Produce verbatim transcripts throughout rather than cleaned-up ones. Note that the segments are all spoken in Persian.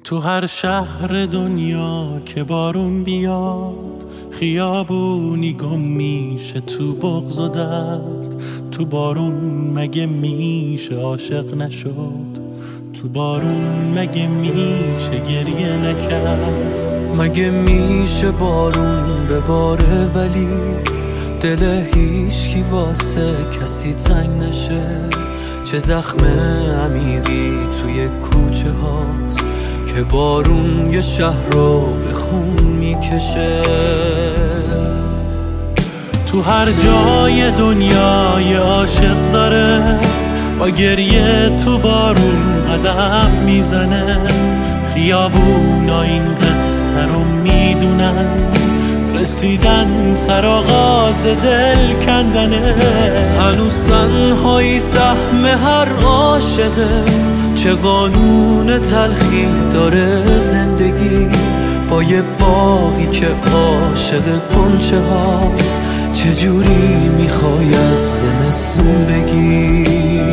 تو هر شهر دنیا که بارون بیاد، خیابونی گم میشه تو بغض و درد. تو بارون مگه میشه عاشق نشد؟ تو بارون مگه میشه گریه نکرد؟ مگه میشه بارون بباره ولی دل هیچکی واسه کسی تنگ نشه؟ چه زخم عمیقی توی کوچه هاست که بارون یه شهر رو به خون میکشه. تو هر جای دنیا یه عاشق داره، با گریه تو بارون قدم میزنه. خیابونا این قصه رو میدونن، رسیدن سر آغاز دل کندنه. هنوز تنهایی سهم هر عاشقه، چه قانون تلخی داره زندگی. با یه باغی که عاشق کنچه هاست، چجوری میخوای از زمستون بگی؟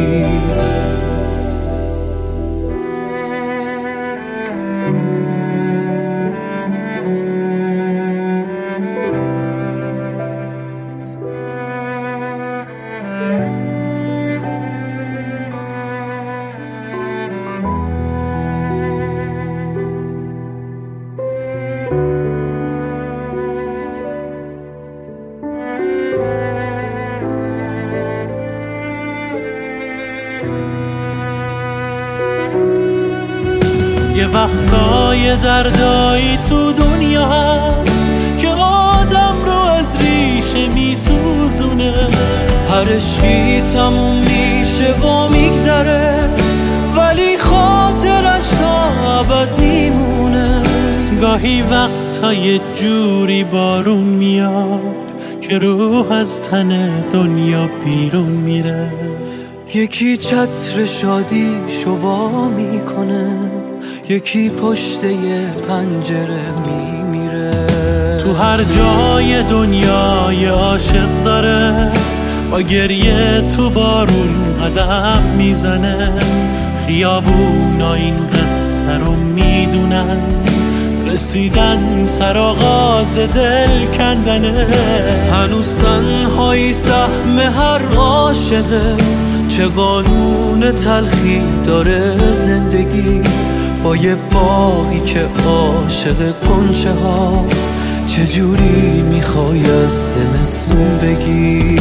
یه وقتای دردایی تو دنیا هست که آدم رو از ریشه میسوزونه. هر عشقی تموم میشه و میگذره، ولی خاطرش تا ابد میمونه. گاهی وقتا یه جوری بارون میاد که روح از تن دنیا بیرون میره. یکی چتر شادی شوا میکنه، یکی پشت یه پنجره میمیره. تو هر جای دنیا یه عاشق داره، با گریه تو بارون قدم میزنه. خیابونا این قصه رو میدونن، رسیدن سر آغاز دل کندنه. هنوز تنهایی سهم هر عاشقه، چه قانون تلخی داره زندگی. با یه باغی که عاشق کنچه هاست، چجوری میخوای از زمستون بگی؟